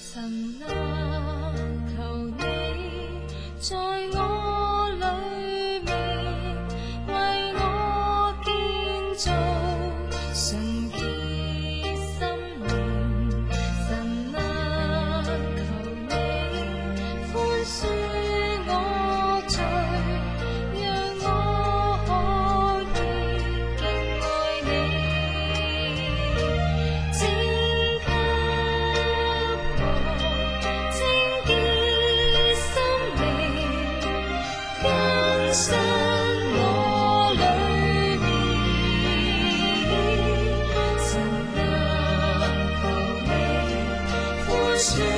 神啊，求你在我里面为我建造纯洁心灵。神啊，求你宽恕我罪，让我可以敬爱你。请给我清洁心灵，更新我里面。神啊，求你宽恕